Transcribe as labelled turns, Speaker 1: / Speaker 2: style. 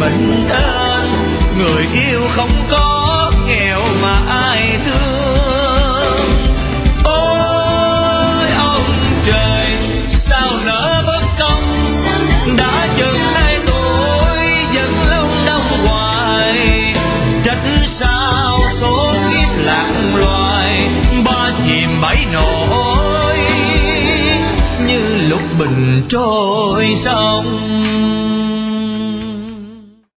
Speaker 1: bệnh ơn. Người yêu không có, nghèo mà ai thương. Ôi ông trời, sao nỡ bất công, đã chừng nay tôi vẫn lòng đông hoài. Trách sao số kiếp lạc loài, ba chìm bảy nổi như lục bình trôi sông.